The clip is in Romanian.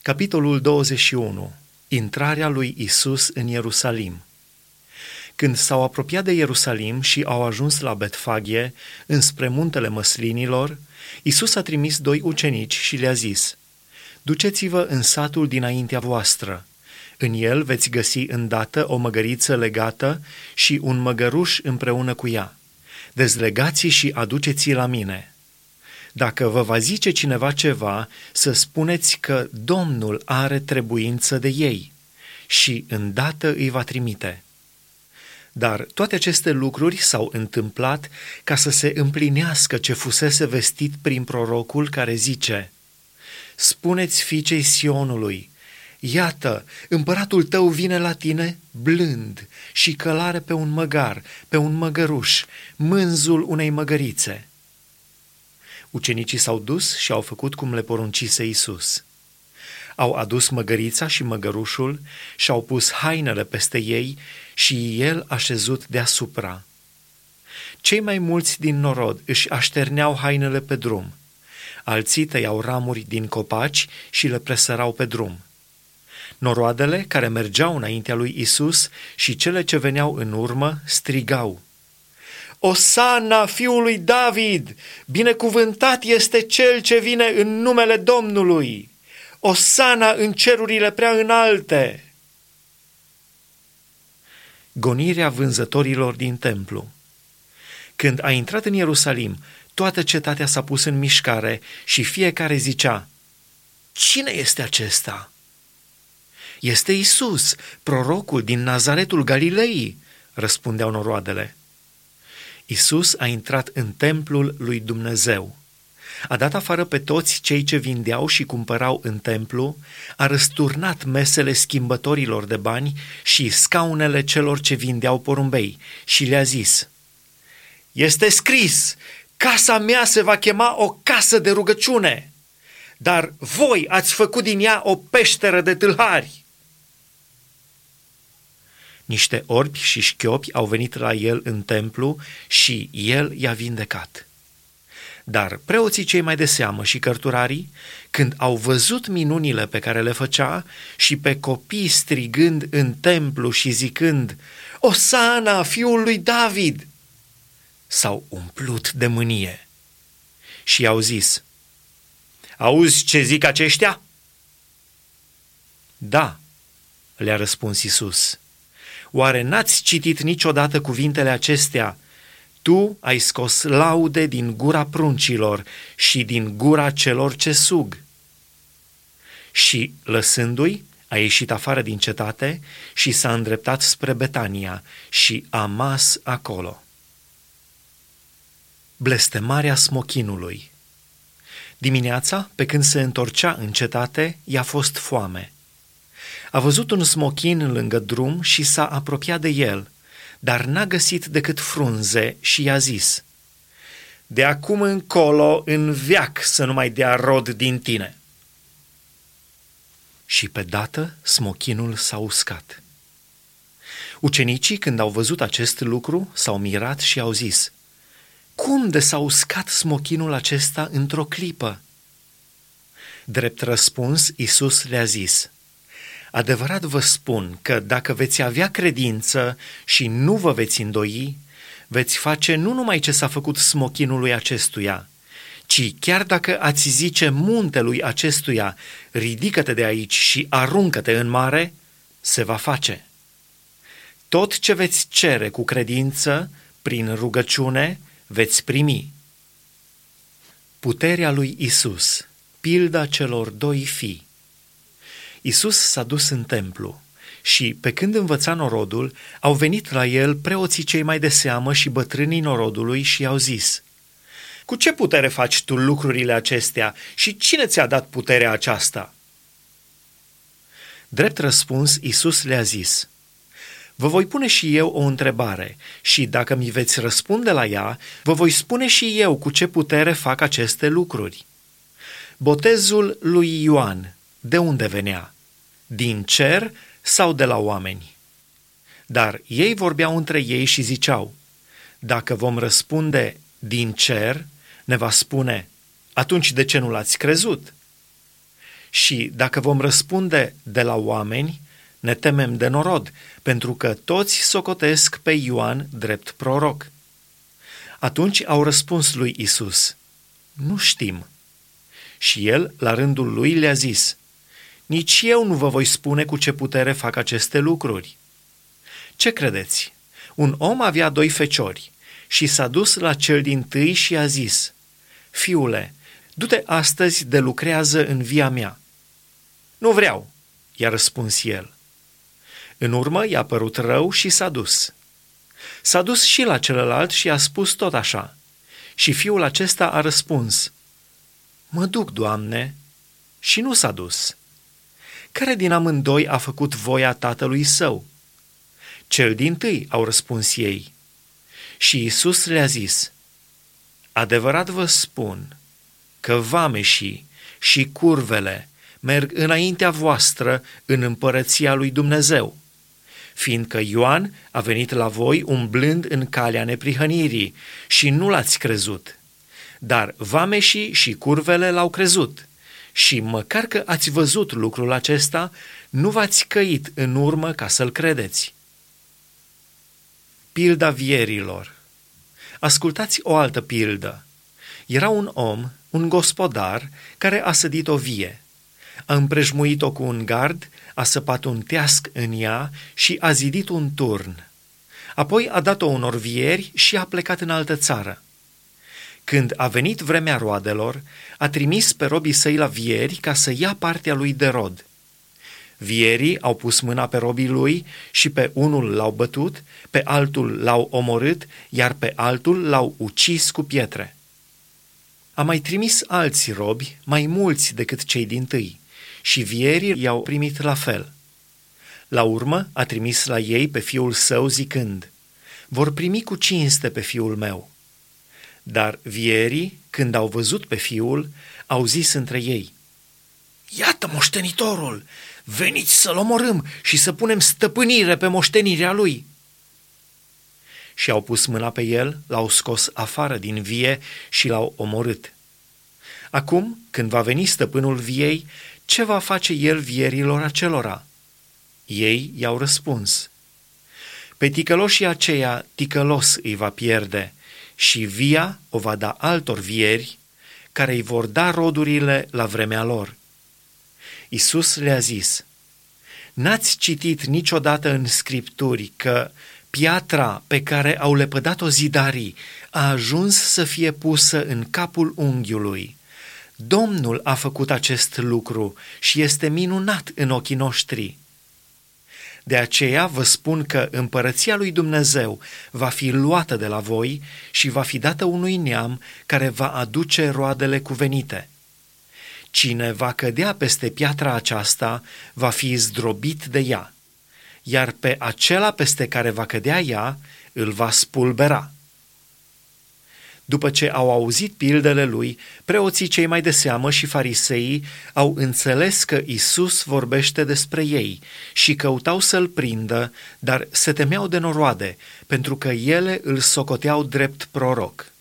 Capitolul 21. Intrarea lui Isus în Ierusalim. Când s-au apropiat de Ierusalim și au ajuns la Betfage, înspre muntele Măslinilor, Isus a trimis 2 ucenici și le-a zis: Duceți-vă în satul dinaintea voastră. În el veți găsi îndată o măgăriță legată și un măgăruș împreună cu ea. Dezlegați-i și aduceți-i la mine. Dacă vă va zice cineva ceva, să spuneți că Domnul are trebuință de ei și îndată îi va trimite. Dar toate aceste lucruri s-au întâmplat ca să se împlinească ce fusese vestit prin prorocul care zice: Spuneți fiicei Sionului: Iată, împăratul tău vine la tine blând și călare pe un măgar, pe un măgăruș, mânzul unei măgărițe. Ucenicii s-au dus și au făcut cum le poruncise Isus. Au adus măgărița și măgărușul și au pus hainele peste ei și el a șezut deasupra. Cei mai mulți din norod își așterneau hainele pe drum. Alții tăiau ramuri din copaci și le presărau pe drum. Noroadele care mergeau înaintea lui Isus și cele ce veneau în urmă strigau: Osana fiului David! Binecuvântat este cel ce vine în numele Domnului! Osana în cerurile prea înalte! Gonirea vânzătorilor din templu. Când a intrat în Ierusalim, toată cetatea s-a pus în mișcare și fiecare zicea: Cine este acesta? Este Isus, prorocul din Nazaretul Galilei, răspundeau noroadele. Isus a intrat în templul lui Dumnezeu. A dat afară pe toți cei ce vindeau și cumpărau în templu, a răsturnat mesele schimbătorilor de bani și scaunele celor ce vindeau porumbei și le-a zis: Este scris, casa mea se va chema o casă de rugăciune, dar voi ați făcut din ea o peșteră de tâlhari. Niște orbi și șchiopi au venit la el în templu și el i-a vindecat. Dar preoții cei mai de seamă și cărturarii, când au văzut minunile pe care le făcea și pe copii strigând în templu și zicând: Osana, fiul lui David, s-au umplut de mânie și i-au zis: Auzi ce zic aceștia? Da, le-a răspuns Isus. Oare n-ați citit niciodată cuvintele acestea: Tu ai scos laude din gura pruncilor și din gura celor ce sug? Și, lăsându-i, a ieșit afară din cetate și s-a îndreptat spre Betania și a mas acolo. Blestemarea smochinului. Dimineața, pe când se întorcea în cetate, i-a fost foame. A văzut un smochin lângă drum și s-a apropiat de el, dar n-a găsit decât frunze și i-a zis: De acum încolo, în veac să nu mai dea rod din tine. Și pe dată smochinul s-a uscat. Ucenicii, când au văzut acest lucru, s-au mirat și au zis: Cum de s-a uscat smochinul acesta într-o clipă? Drept răspuns, Isus le-a zis: Adevărat vă spun că dacă veți avea credință și nu vă veți îndoi, veți face nu numai ce s-a făcut smochinului acestuia, ci chiar dacă ați zice muntelui acestuia: ridică-te de aici și aruncă-te în mare, se va face. Tot ce veți cere cu credință, prin rugăciune, veți primi. Puterea lui Isus, pilda celor 2 fii. Isus s-a dus în templu și, pe când învăța norodul, au venit la el preoții cei mai de seamă și bătrânii norodului și i-au zis: Cu ce putere faci tu lucrurile acestea și cine ți-a dat puterea aceasta? Drept răspuns, Isus le-a zis: Vă voi pune și eu o întrebare și dacă mi veți răspunde la ea, vă voi spune și eu cu ce putere fac aceste lucruri. Botezul lui Ioan de unde venea? Din cer sau de la oameni? Dar ei vorbeau între ei și ziceau: Dacă vom răspunde din cer, ne va spune: Atunci de ce nu l-ați crezut? Și dacă vom răspunde de la oameni, ne temem de norod, pentru că toți socotesc pe Ioan drept proroc. Atunci au răspuns lui Isus: nu știm. Și el, la rândul lui, le-a zis: nici eu nu vă voi spune cu ce putere fac aceste lucruri. Ce credeți? Un om avea 2 feciori și s-a dus la cel dintâi și a zis: fiule, du-te astăzi de lucrează în via mea. Nu vreau, i-a răspuns el. În urmă i-a părut rău și s-a dus. S-a dus și la celălalt și a spus tot așa. Și fiul acesta a răspuns: mă duc, Doamne, și nu s-a dus. Care din amândoi a făcut voia tatălui său? Cel dintâi, au răspuns ei. Și Iisus le-a zis: adevărat vă spun că vameșii și curvele merg înaintea voastră în împărăția lui Dumnezeu, fiindcă Ioan a venit la voi umblând în calea neprihănirii și nu l-ați crezut, dar vameșii și curvele l-au crezut. Și măcar că ați văzut lucrul acesta, nu v-ați căit în urmă ca să-l credeți. Pilda vierilor. Ascultați o altă pildă. Era un om, un gospodar, care a sădit o vie. A împrejmuit-o cu un gard, a săpat un teasc în ea și a zidit un turn. Apoi a dat-o unor vieri și a plecat în altă țară. Când a venit vremea roadelor, a trimis pe robii săi la vieri ca să ia partea lui de rod. Vierii au pus mâna pe robii lui și pe unul l-au bătut, pe altul l-au omorât, iar pe altul l-au ucis cu pietre. A mai trimis alți robi, mai mulți decât cei dintâi, și vierii i-au primit la fel. La urmă a trimis la ei pe fiul său zicând: vor primi cu cinste pe fiul meu. Dar vierii, când au văzut pe fiul, au zis între ei: iată moștenitorul, veniți să-l omorâm și să punem stăpânire pe moștenirea lui. Și au pus mâna pe el, l-au scos afară din vie și l-au omorât. Acum, când va veni stăpânul viei, ce va face el vierilor acelora? Ei i-au răspuns: pe ticăloșii aceia ticălos îi va pierde și via o va da altor vieri, care îi vor da rodurile la vremea lor. Iisus le-a zis: n-ați citit niciodată în Scripturi că piatra pe care au lepădat-o zidarii a ajuns să fie pusă în capul unghiului? Domnul a făcut acest lucru și este minunat în ochii noștri. De aceea vă spun că împărăția lui Dumnezeu va fi luată de la voi și va fi dată unui neam care va aduce roadele cuvenite. Cine va cădea peste piatra aceasta va fi zdrobit de ea, iar pe acela peste care va cădea ea îl va spulbera. După ce au auzit pildele lui, preoții cei mai de seamă și fariseii au înțeles că Isus vorbește despre ei și căutau să-l prindă, dar se temeau de noroade, pentru că ele îl socoteau drept proroc.